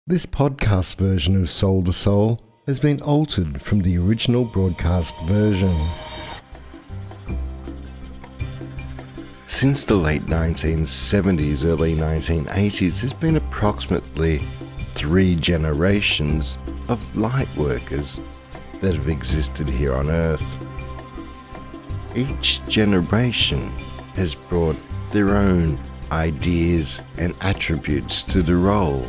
This podcast version of Soul to Soul has been altered from the original broadcast version. Since the late 1970s, early 1980s, there's been approximately 3 generations of light workers that have existed here on Earth. Each generation has brought their own ideas and attributes to the role.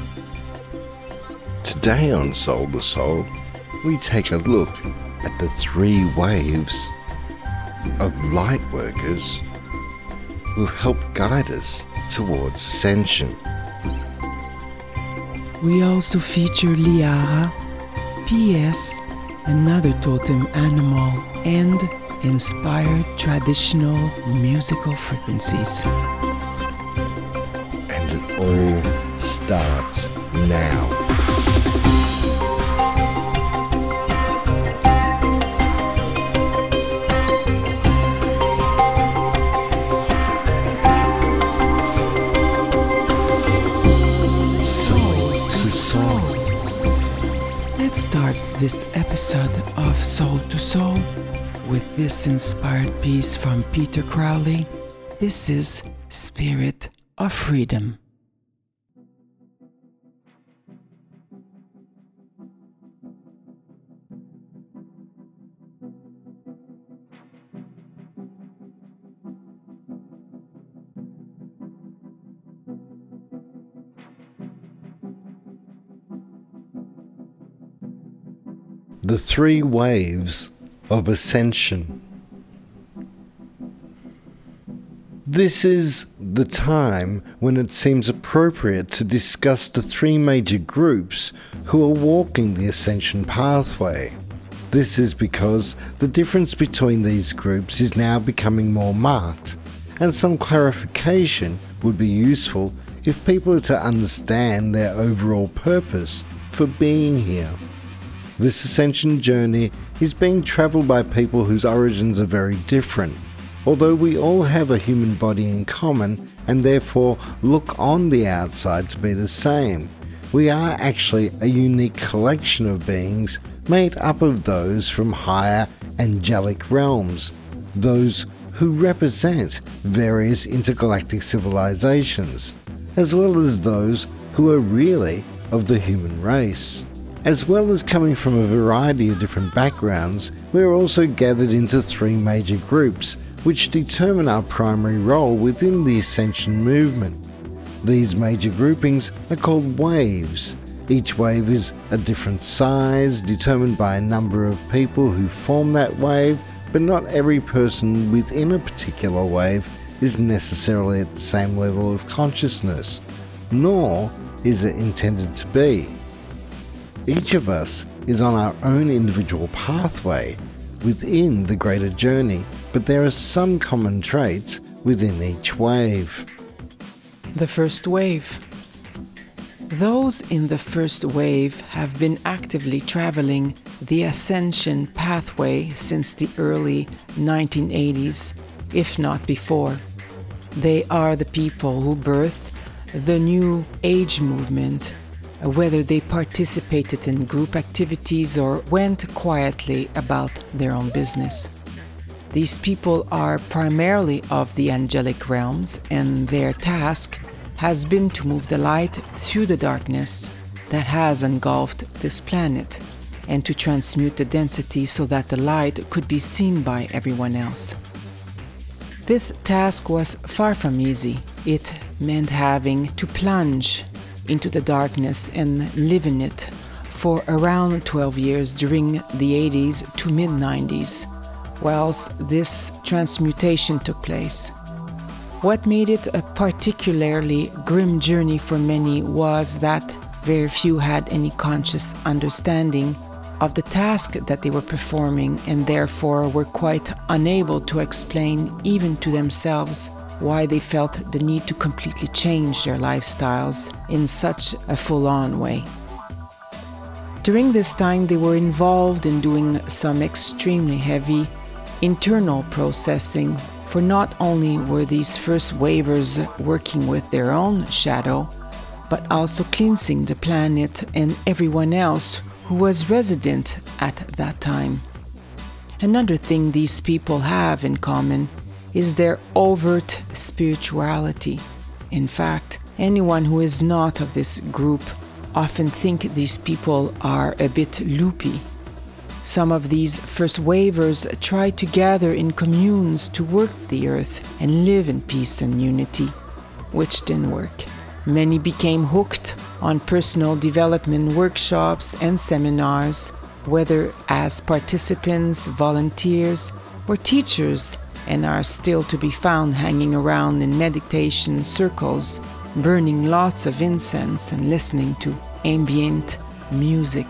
Today on Soul to Soul, we take a look at the 3 waves of light workers who have helped guide us towards ascension. We also feature Liara, PS, another totem animal, and inspired traditional musical frequencies. And it all starts now. Let's start this episode of Soul to Soul with this inspired piece from Peter Crowley. This is Spirit of Freedom. The 3 waves of ascension. This is the time when it seems appropriate to discuss the 3 major groups who are walking the ascension pathway. This is because the difference between these groups is now becoming more marked, and some clarification would be useful if people are to understand their overall purpose for being here. This ascension journey is being travelled by people whose origins are very different. Although we all have a human body in common and therefore look on the outside to be the same, we are actually a unique collection of beings made up of those from higher angelic realms, those who represent various intergalactic civilizations, as well as those who are really of the human race. As well as coming from a variety of different backgrounds, we are also gathered into 3 major groups, which determine our primary role within the ascension movement. These major groupings are called waves. Each wave is a different size, determined by a number of people who form that wave, but not every person within a particular wave is necessarily at the same level of consciousness, nor is it intended to be. Each of us is on our own individual pathway within the greater journey, but there are some common traits within each wave. The first wave. Those in the first wave have been actively traveling the ascension pathway since the early 1980s, if not before. They are the people who birthed the New Age movement, whether they participated in group activities or went quietly about their own business. These people are primarily of the angelic realms, and their task has been to move the light through the darkness that has engulfed this planet, and to transmute the density so that the light could be seen by everyone else. This task was far from easy. It meant having to plunge into the darkness and live in it for around 12 years during the 80s to mid-90s, whilst this transmutation took place. What made it a particularly grim journey for many was that very few had any conscious understanding of the task that they were performing, and therefore were quite unable to explain even to themselves why they felt the need to completely change their lifestyles in such a full-on way. During this time, they were involved in doing some extremely heavy internal processing, for not only were these first wavers working with their own shadow, but also cleansing the planet and everyone else who was resident at that time. Another thing these people have in common is their overt spirituality. In fact, anyone who is not of this group often think these people are a bit loopy. Some of these first wavers tried to gather in communes to work the earth and live in peace and unity, which didn't work. Many became hooked on personal development workshops and seminars, whether as participants, volunteers, or teachers, and are still to be found hanging around in meditation circles, burning lots of incense and listening to ambient music.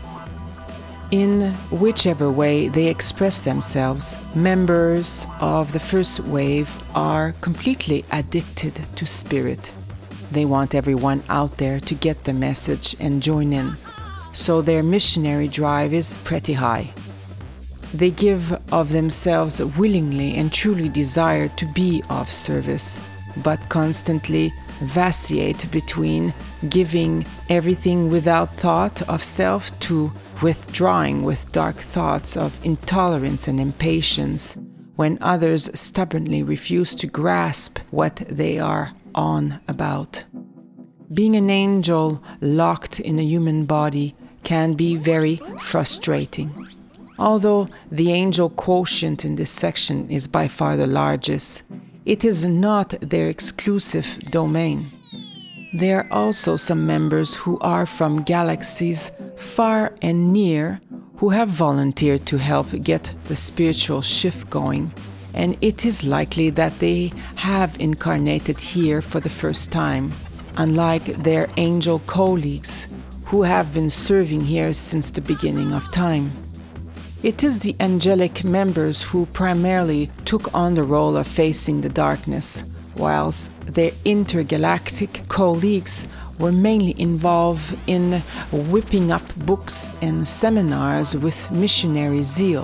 In whichever way they express themselves, members of the first wave are completely addicted to spirit. They want everyone out there to get the message and join in, so their missionary drive is pretty high. They give of themselves willingly and truly desire to be of service, but constantly vacillate between giving everything without thought of self to withdrawing with dark thoughts of intolerance and impatience when others stubbornly refuse to grasp what they are on about. Being an angel locked in a human body can be very frustrating. Although the angel quotient in this section is by far the largest, it is not their exclusive domain. There are also some members who are from galaxies far and near who have volunteered to help get the spiritual shift going, and it is likely that they have incarnated here for the first time, unlike their angel colleagues who have been serving here since the beginning of time. It is the angelic members who primarily took on the role of facing the darkness, whilst their intergalactic colleagues were mainly involved in whipping up books and seminars with missionary zeal.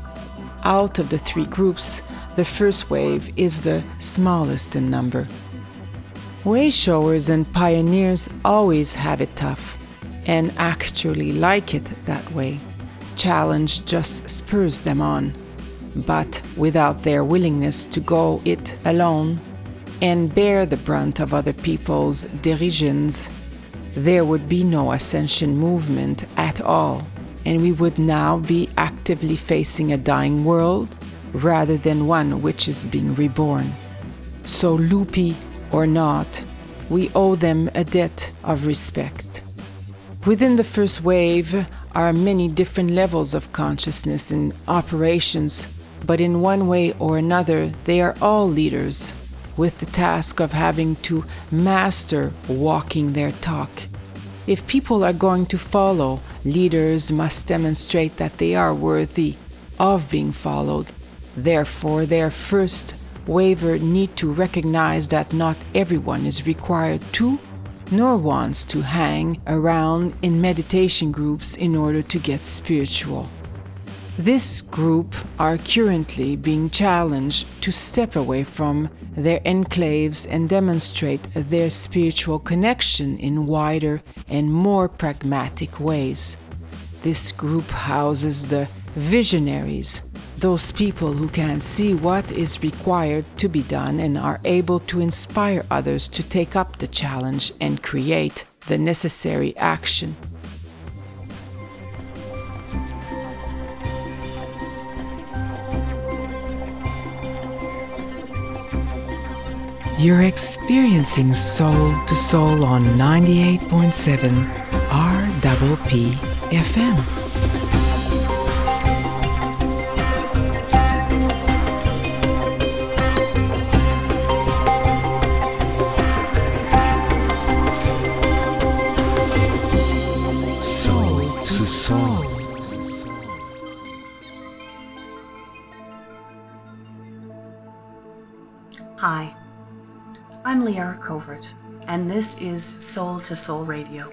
Out of the three groups, the first wave is the smallest in number. Wayshowers and pioneers always have it tough, and actually like it that way. Challenge just spurs them on, but without their willingness to go it alone and bear the brunt of other people's derisions, there would be no ascension movement at all, and we would now be actively facing a dying world rather than one which is being reborn. So loopy or not, we owe them a debt of respect. Within the first wave are many different levels of consciousness in operations, but in one way or another they are all leaders, with the task of having to master walking their talk. If people are going to follow, leaders must demonstrate that they are worthy of being followed. Therefore, their first waver need to recognize that not everyone is required to, nor wants to hang around in meditation groups in order to get spiritual. This group are currently being challenged to step away from their enclaves and demonstrate their spiritual connection in wider and more pragmatic ways. This group houses the visionaries, those people who can see what is required to be done and are able to inspire others to take up the challenge and create the necessary action. You're experiencing Soul to Soul on 98.7 RPP FM. Hi, I'm Liara Covert, and this is Soul to Soul Radio.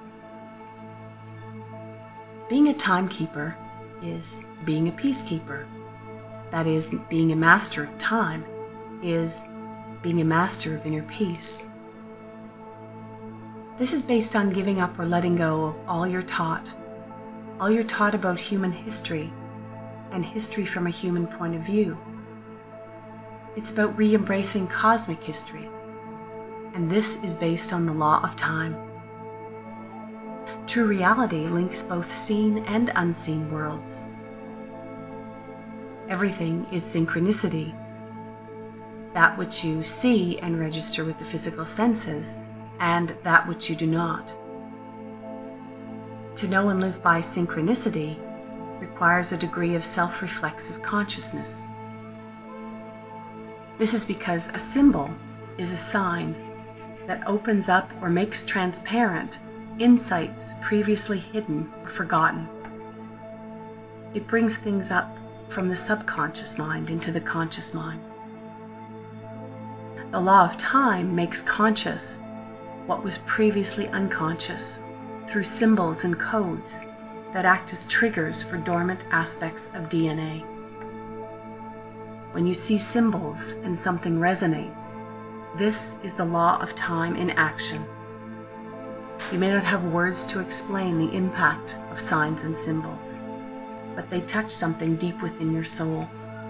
Being a timekeeper is being a peacekeeper. That is, being a master of time is being a master of inner peace. This is based on giving up or letting go of all you're taught about human history and history from a human point of view. It's about re-embracing cosmic history, and this is based on the law of time. True reality links both seen and unseen worlds. Everything is synchronicity. That which you see and register with the physical senses, and that which you do not. To know and live by synchronicity requires a degree of self-reflexive consciousness. This is because a symbol is a sign that opens up or makes transparent insights previously hidden or forgotten. It brings things up from the subconscious mind into the conscious mind. The law of time makes conscious what was previously unconscious through symbols and codes that act as triggers for dormant aspects of DNA. When you see symbols and something resonates, this is the law of time in action. You may not have words to explain the impact of signs and symbols, but they touch something deep within your soul.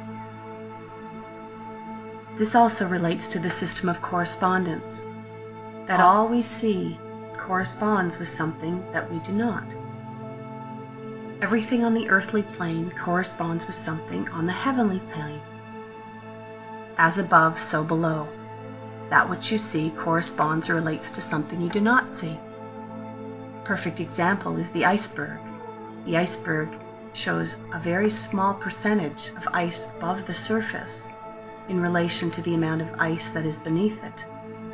This also relates to the system of correspondence, that all we see corresponds with something that we do not. Everything on the earthly plane corresponds with something on the heavenly plane. As above, so below. That which you see corresponds or relates to something you do not see. Perfect example is the iceberg. The iceberg shows a very small percentage of ice above the surface in relation to the amount of ice that is beneath it.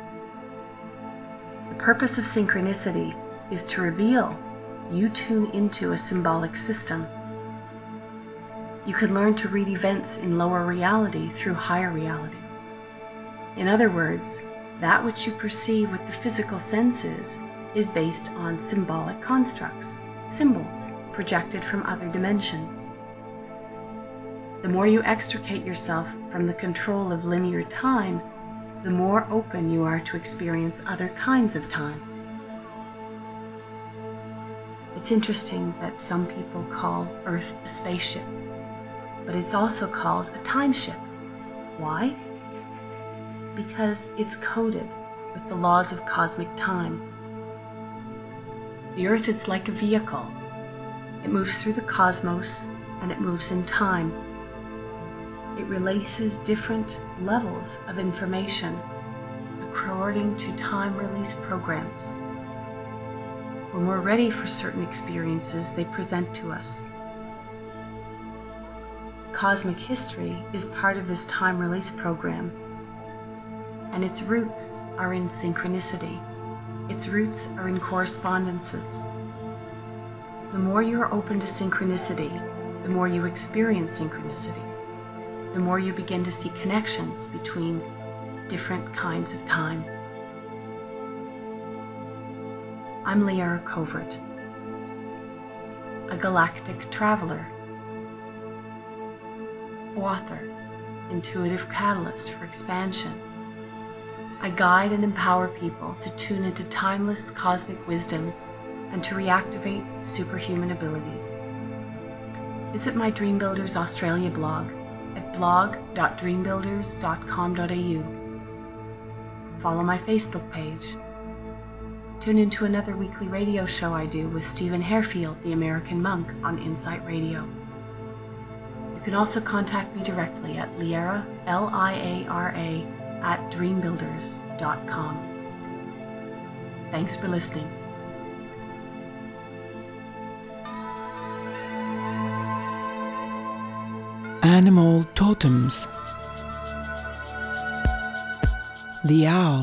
The purpose of synchronicity is to reveal you tune into a symbolic system. You can learn to read events in lower reality through higher reality. In other words, that which you perceive with the physical senses is based on symbolic constructs, symbols projected from other dimensions. The more you extricate yourself from the control of linear time, the more open you are to experience other kinds of time. It's interesting that some people call Earth a spaceship, but it's also called a time ship. Why? Because it's coded with the laws of cosmic time. The Earth is like a vehicle. It moves through the cosmos and it moves in time. It releases different levels of information according to time release programs. When we're ready for certain experiences, they present to us. Cosmic history is part of this time release program, and its roots are in synchronicity. Its roots are in correspondences. The more you are open to synchronicity, the more you experience synchronicity, the more you begin to see connections between different kinds of time. I'm Liara Covert, a galactic traveler, author, intuitive catalyst for expansion. I guide and empower people to tune into timeless cosmic wisdom and to reactivate superhuman abilities. Visit my Dream Builders Australia blog at blog.dreambuilders.com.au. Follow my Facebook page. Tune into another weekly radio show I do with Stephen Harefield, the American Monk, on Insight Radio. You can also contact me directly at Liara, Liara, at dreambuilders.com. Thanks for listening. Animal totems. The owl.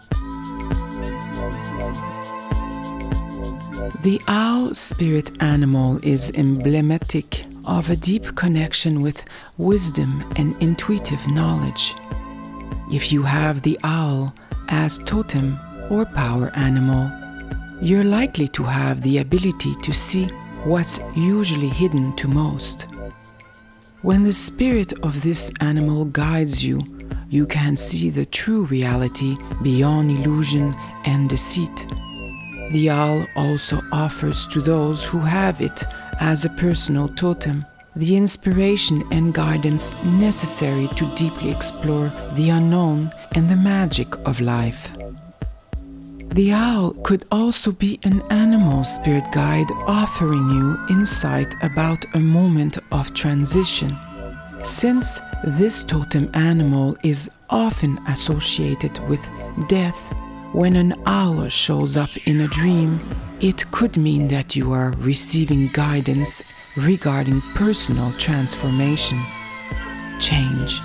The owl spirit animal is emblematic of a deep connection with wisdom and intuitive knowledge. If you have the owl as totem or power animal, you're likely to have the ability to see what's usually hidden to most. When the spirit of this animal guides you, you can see the true reality beyond illusion and deceit. The owl also offers to those who have it as a personal totem the inspiration and guidance necessary to deeply explore the unknown and the magic of life. The owl could also be an animal spirit guide offering you insight about a moment of transition. Since this totem animal is often associated with death, when an owl shows up in a dream, it could mean that you are receiving guidance regarding personal transformation, change.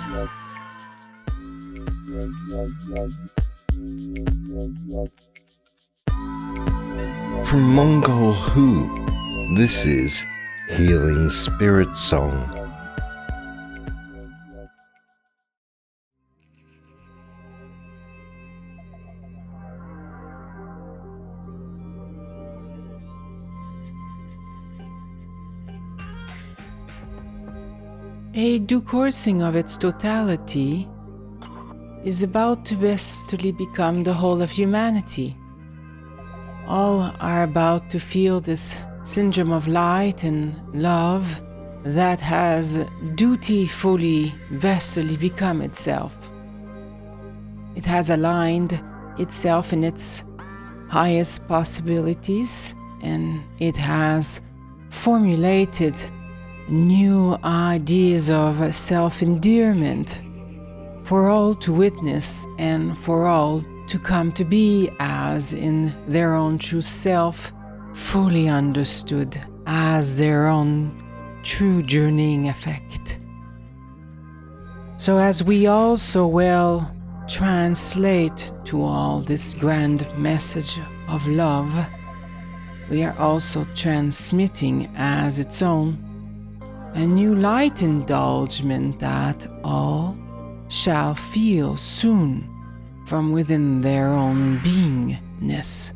From Mongol Hu, this is Healing Spirit Song. A decoursing of its totality is about to bestly become the whole of humanity. All are about to feel this syndrome of light and love that has dutifully, vastly become itself. It has aligned itself in its highest possibilities, and it has formulated new ideas of self-endearment for all to witness and for all to come to be as in their own true self, fully understood as their own true journeying effect. So as we also well translate to all this grand message of love, we are also transmitting as its own a new light indulgement that all shall feel soon from within their own beingness.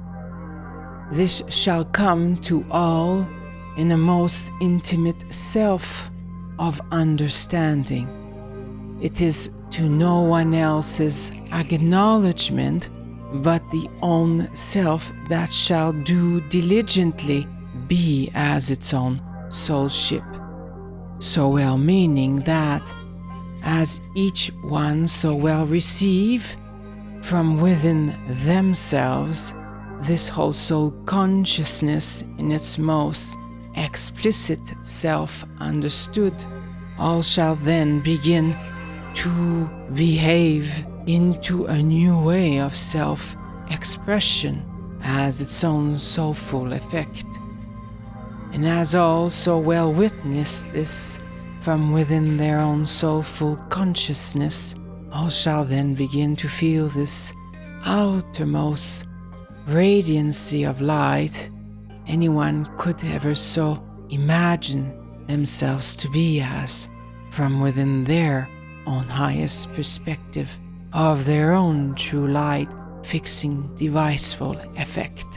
This shall come to all in a most intimate self of understanding. It is to no one else's acknowledgement but the own self that shall do diligently be as its own soulship. So well meaning that as each one so well receive from within themselves this whole soul consciousness in its most explicit self understood, all shall then begin to behave into a new way of self-expression as its own soulful effect. And as all so well witness this from within their own soulful consciousness, all shall then begin to feel this outermost radiancy of light anyone could ever so imagine themselves to be as from within their own highest perspective of their own true light fixing deviceful effect.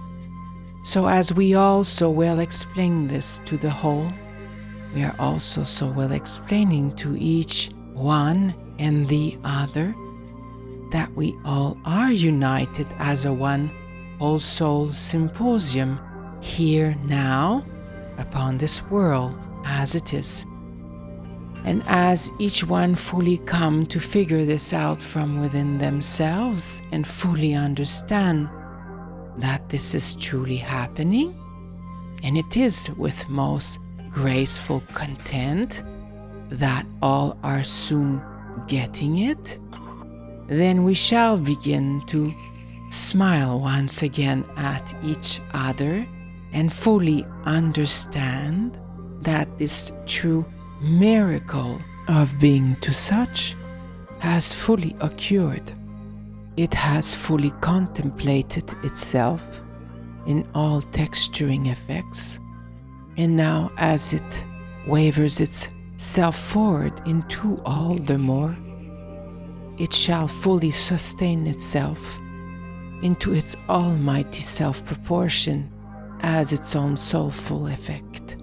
So as we all so well explain this to the whole, we are also so well explaining to each one and the other that we all are united as a one whole soul symposium here now upon this world as it is. And as each one fully come to figure this out from within themselves and fully understand that this is truly happening, and it is with most graceful content that all are soon getting it, then we shall begin to smile once again at each other and fully understand that this true miracle of being to such has fully occurred. It has fully contemplated itself in all texturing effects, and now as it wavers itself forward into all the more, it shall fully sustain itself into its almighty self-proportion as its own soulful effect.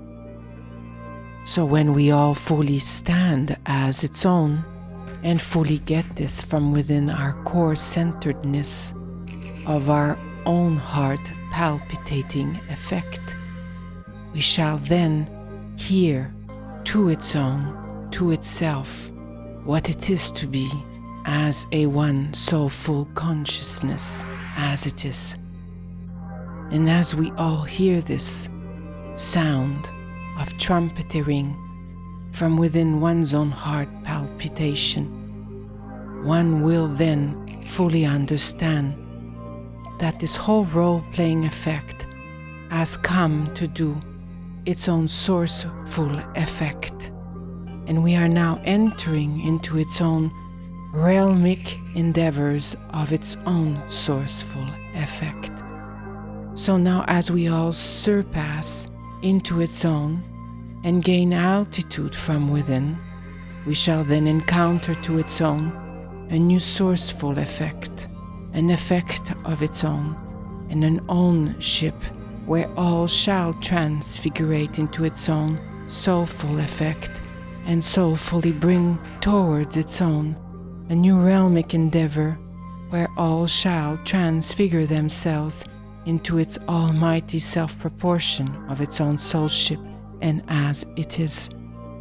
So when we all fully stand as its own and fully get this from within our core centeredness of our own heart palpitating effect. We shall then hear to its own, to itself, what it is to be as a one soulful consciousness as it is. And as we all hear this sound of trumpeting from within one's own heart palpitation, one will then fully understand that this whole role-playing effect has come to do its own sourceful effect, and we are now entering into its own realmic endeavors of its own sourceful effect. So now as we all surpass into its own and gain altitude from within, we shall then encounter to its own a new sourceful effect, an effect of its own, and an ownership where all shall transfigurate into its own soulful effect and soulfully bring towards its own a new realmic endeavor where all shall transfigure themselves into its almighty self-proportion of its own soulship and as it is.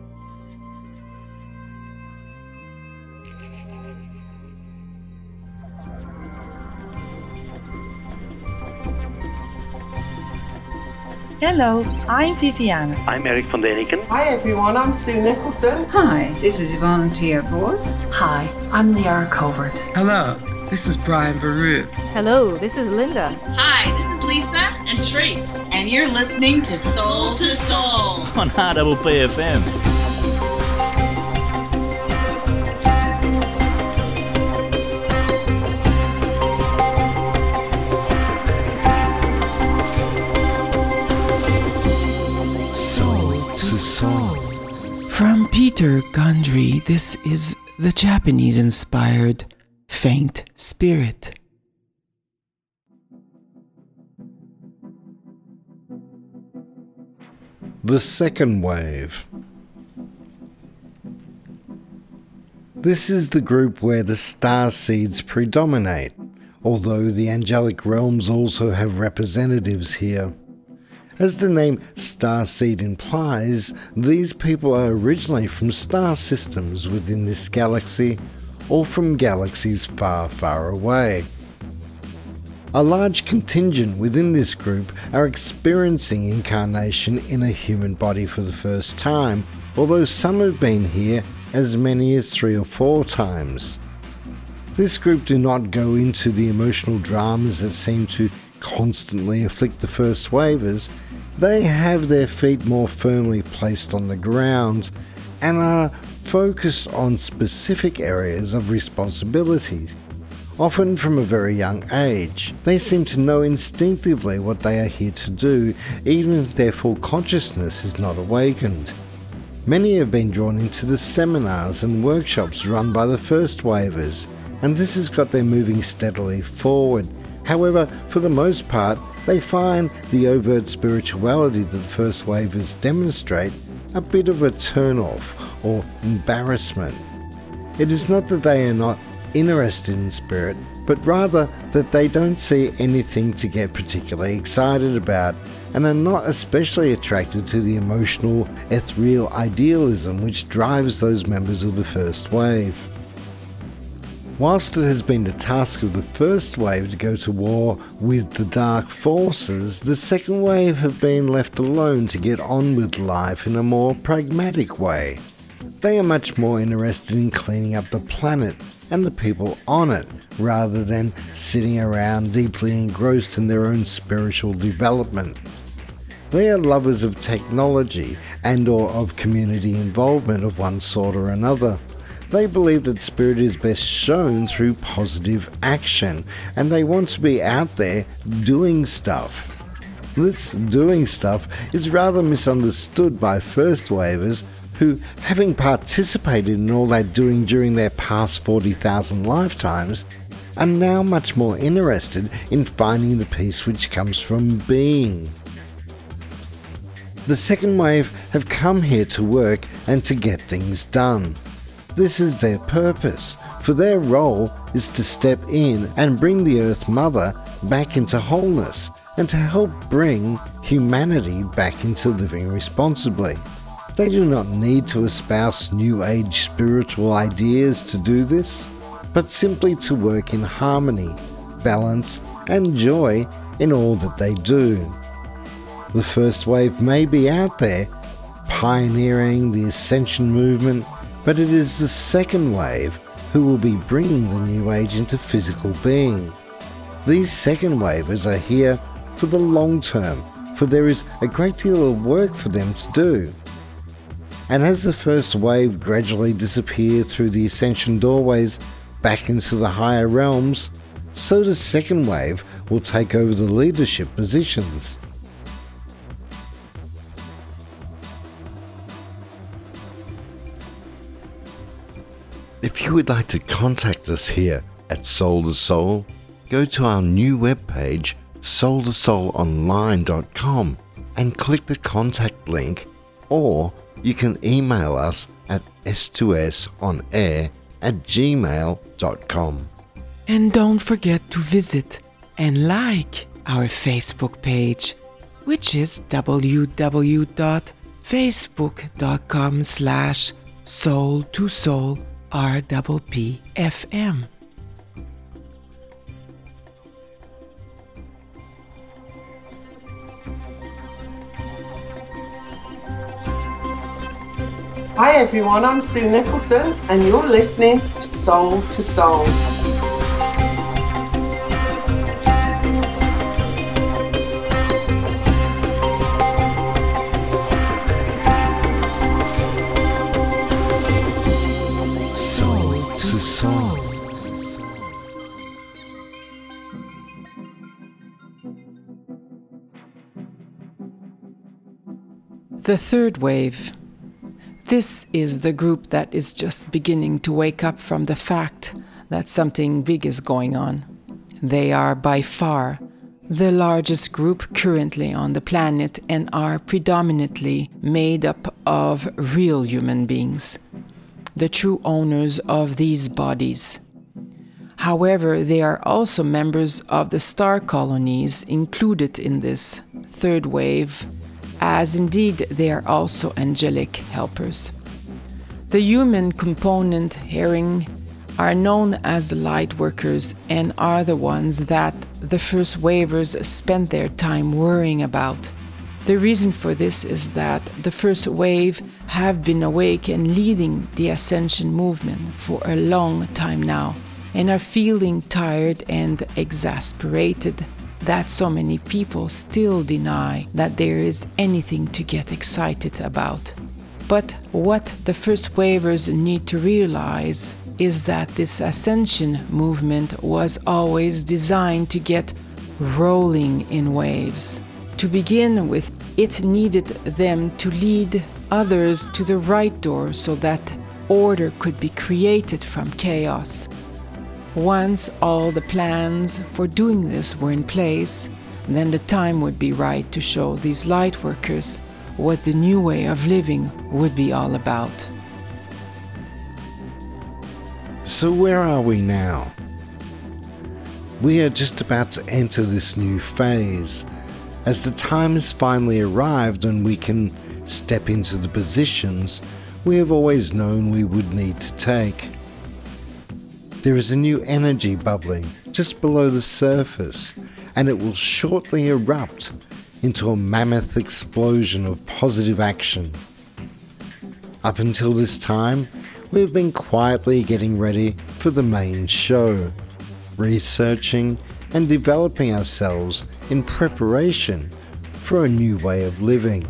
Hello, I'm Viviane. I'm Eric van Deniken. Hi everyone, I'm Sue Nicholson. Hi, this is Yvonne Vos. Hi, I'm Liara Covert. Hello, this is Brian Baruch. Hello, this is Linda. Hi, this is Lisa and Trace, and you're listening to Soul to Soul on HPFM. From Peter Gondry, this is the Japanese-inspired Faint Spirit. The second wave. This is the group where the star seeds predominate, although the angelic realms also have representatives here. As the name starseed implies, these people are originally from star systems within this galaxy, or from galaxies far, far away. A large contingent within this group are experiencing incarnation in a human body for the first time, although some have been here as many as 3 or 4 times. This group do not go into the emotional dramas that seem to constantly afflict the first wavers. They have their feet more firmly placed on the ground and are focused on specific areas of responsibility. Often from a very young age, they seem to know instinctively what they are here to do, even if their full consciousness is not awakened. Many have been drawn into the seminars and workshops run by the first wavers, and this has got them moving steadily forward. However, for the most part, they find the overt spirituality that the first wavers demonstrate a bit of a turn-off or embarrassment. It is not that they are not interested in spirit, but rather that they don't see anything to get particularly excited about and are not especially attracted to the emotional, ethereal idealism which drives those members of the first wave. Whilst it has been the task of the first wave to go to war with the dark forces, the second wave have been left alone to get on with life in a more pragmatic way. They are much more interested in cleaning up the planet and the people on it, rather than sitting around deeply engrossed in their own spiritual development. They are lovers of technology and or of community involvement of one sort or another. They believe that spirit is best shown through positive action, and they want to be out there doing stuff. This doing stuff is rather misunderstood by first wavers who, having participated in all that doing during their past 40,000 lifetimes, are now much more interested in finding the peace which comes from being. The second wave have come here to work and to get things done. This is their purpose, for their role is to step in and bring the Earth Mother back into wholeness and to help bring humanity back into living responsibly. They do not need to espouse New Age spiritual ideas to do this, but simply to work in harmony, balance, and joy in all that they do. The first wave may be out there, pioneering the Ascension movement, but it is the second wave who will be bringing the New Age into physical being. These second wavers are here for the long term, for there is a great deal of work for them to do. And as the first wave gradually disappears through the Ascension doorways back into the higher realms, so the second wave will take over the leadership positions. If you would like to contact us here at Soul to Soul, go to our new webpage, soul2soulonline.com, and click the contact link, or you can email us at s2sonair@gmail.com. And don't forget to visit and like our Facebook page, which is www.facebook.com/soul2soulrppfm. Hi everyone, I'm Sue Nicholson and you're listening to Soul to Soul. Soul to Soul. The third wave. This is the group that is just beginning to wake up from the fact that something big is going on. They are by far the largest group currently on the planet and are predominantly made up of real human beings, the true owners of these bodies. However, they are also members of the star colonies included in this third wave, as indeed they are also angelic helpers. The human component hearing are known as the light workers and are the ones that the first wavers spent their time worrying about. The reason for this is that the first wave have been awake and leading the Ascension movement for a long time now and are feeling tired and exasperated that so many people still deny that there is anything to get excited about. But what the first wavers need to realize is that this Ascension movement was always designed to get rolling in waves. To begin with, it needed them to lead others to the right door so that order could be created from chaos. Once all the plans for doing this were in place, then the time would be right to show these light workers what the new way of living would be all about. So where are we now? We are just about to enter this new phase, as the time has finally arrived when we can step into the positions we have always known we would need to take. There is a new energy bubbling just below the surface, and it will shortly erupt into a mammoth explosion of positive action. Up until this time, we have been quietly getting ready for the main show, researching and developing ourselves in preparation for a new way of living.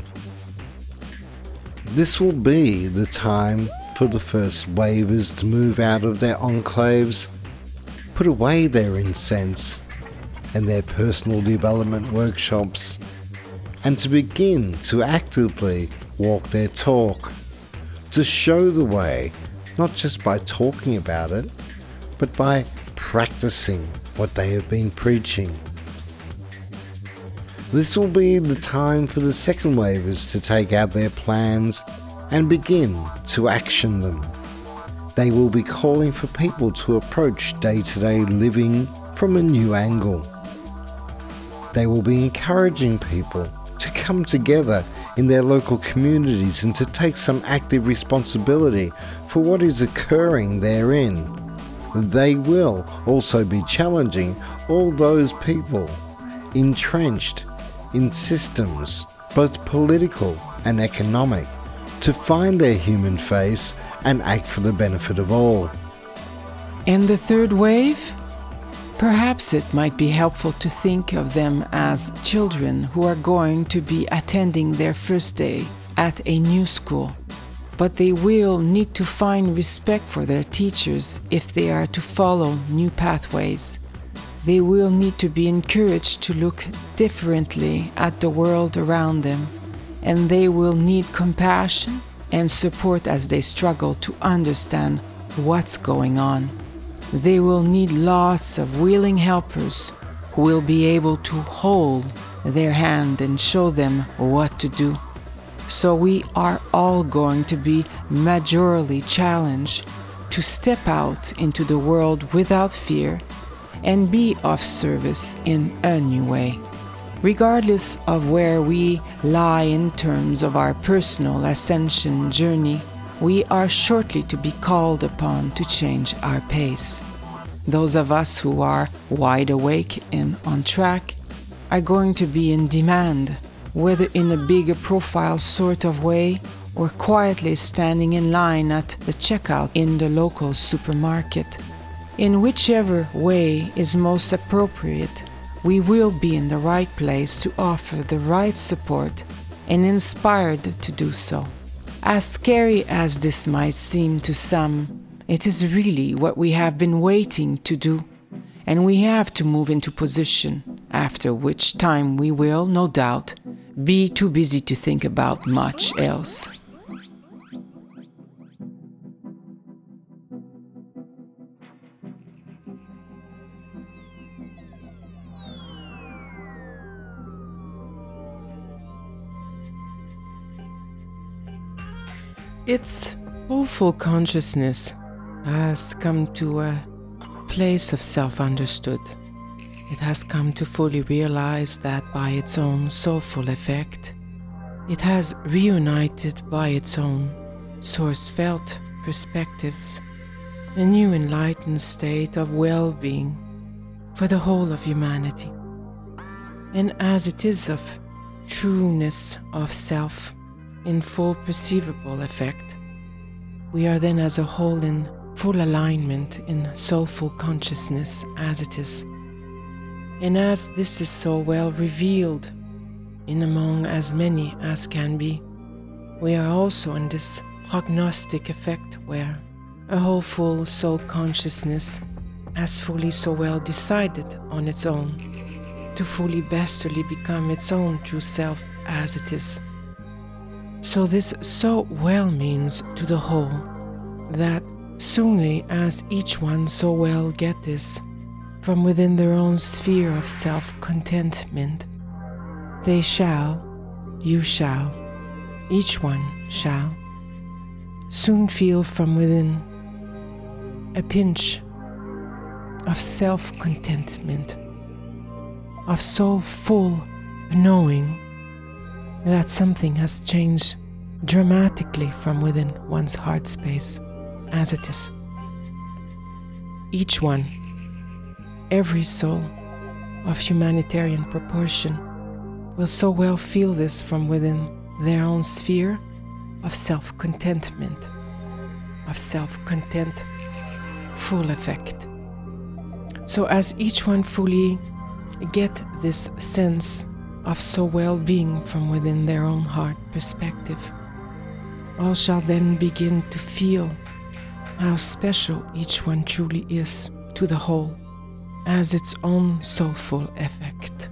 This will be the time for the first wavers to move out of their enclaves, put away their incense and their personal development workshops, and to begin to actively walk their talk, to show the way, not just by talking about it, but by practicing what they have been preaching. This will be the time for the second wavers to take out their plans and begin to action them. They will be calling for people to approach day-to-day living from a new angle, They will be encouraging people to come together in their local communities and to take some active responsibility for what is occurring therein. They will also be challenging all those people entrenched in systems, both political and economic, to find their human face and act for the benefit of all. And the third wave? Perhaps it might be helpful to think of them as children who are going to be attending their first day at a new school. But they will need to find respect for their teachers if they are to follow new pathways. They will need to be encouraged to look differently at the world around them, and they will need compassion and support as they struggle to understand what's going on. They will need lots of willing helpers who will be able to hold their hand and show them what to do. So we are all going to be majorly challenged to step out into the world without fear and be of service in a new way. Regardless of where we lie in terms of our personal ascension journey, we are shortly to be called upon to change our pace. Those of us who are wide awake and on track are going to be in demand, whether in a bigger profile sort of way or quietly standing in line at the checkout in the local supermarket. In whichever way is most appropriate, we will be in the right place to offer the right support and inspired to do so. As scary as this might seem to some, it is really what we have been waiting to do, and we have to move into position, after which time we will, no doubt, be too busy to think about much else. Its soulful consciousness has come to a place of self-understood. It has come to fully realize that by its own soulful effect, it has reunited by its own source-felt perspectives a new enlightened state of well-being for the whole of humanity. And as it is of trueness of self in full perceivable effect, we are then as a whole in full alignment in soulful consciousness as it is. And as this is so well revealed in among as many as can be, we are also in this prognostic effect where a whole full soul consciousness has fully so well decided on its own to fully bestly become its own true self as it is. So this so well means to the whole that soonly as each one so well get this from within their own sphere of self-contentment, they shall, you shall, each one shall, soon feel from within a pinch of self-contentment, of soul full of knowing that something has changed dramatically from within one's heart space as it is. Each one, every soul of humanitarian proportion will so well feel this from within their own sphere of self-contentment, of self-content full effect. So as each one fully get this sense of so well-being from within their own heart perspective, all shall then begin to feel how special each one truly is to the whole as its own soulful effect.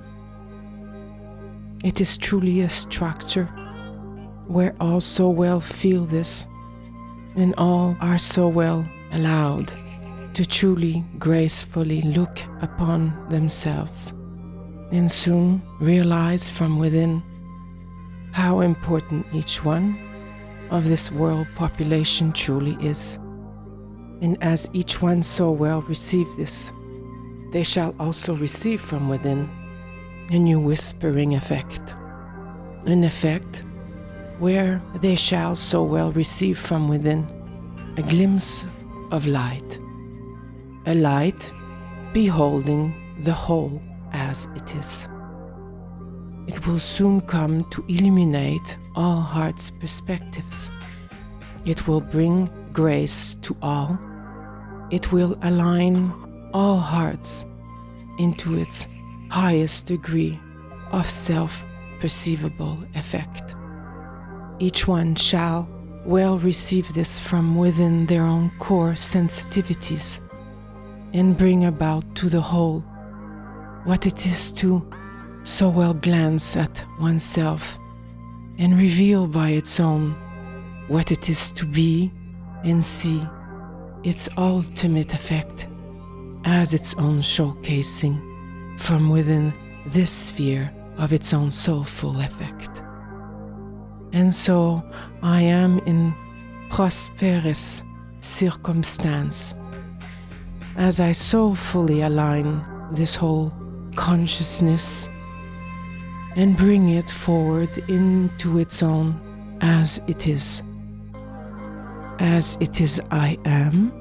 It is truly a structure where all so well feel this, and all are so well allowed to truly gracefully look upon themselves and soon realize from within how important each one of this world population truly is. And as each one so well receive this, they shall also receive from within a new whispering effect, an effect where they shall so well receive from within a glimpse of light, a light beholding the whole as it is. It will soon come to illuminate all hearts' perspectives. It will bring grace to all. It will align all hearts into its highest degree of self-perceivable effect. Each one shall well receive this from within their own core sensitivities and bring about to the whole what it is to so well glance at oneself and reveal by its own what it is to be and see its ultimate effect as its own showcasing from within this sphere of its own soulful effect. And so I am in prosperous circumstance as I soulfully align this whole consciousness and bring it forward into its own as it is. As it is I am,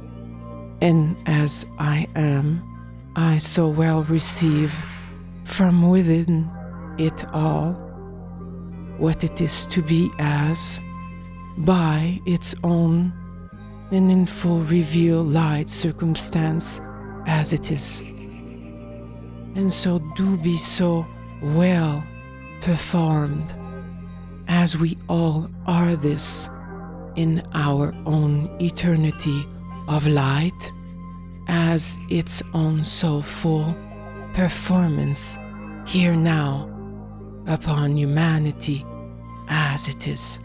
and as I am, I so well receive from within it all what it is to be as, by its own and in full reveal light circumstance as it is. And so do be so well performed as we all are this in our own eternity of light as its own soulful performance here now upon humanity as it is.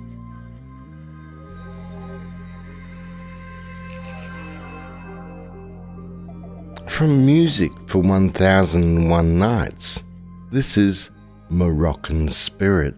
From Music for 1001 Nights, this is Moroccan Spirit.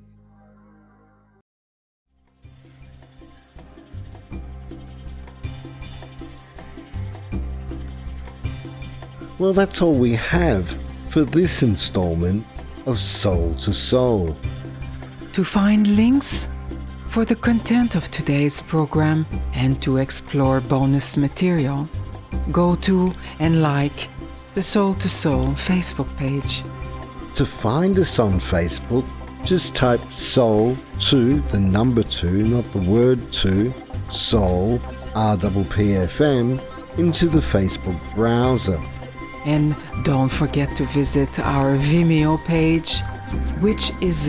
Well, that's all we have for this installment of Soul to Soul. To find links for the content of today's program and to explore bonus material, go to and like the Soul to Soul Facebook page. To find us on Facebook, just type Soul to the number 2, not the word 2, Soul, RPPFM, into the Facebook browser. And don't forget to visit our Vimeo page, which is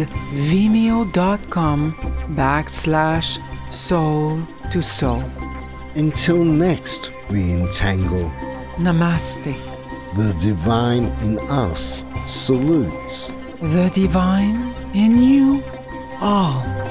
vimeo.com/soul to soul. Until next we entangle. Namaste. The divine in us salutes. The divine in you all.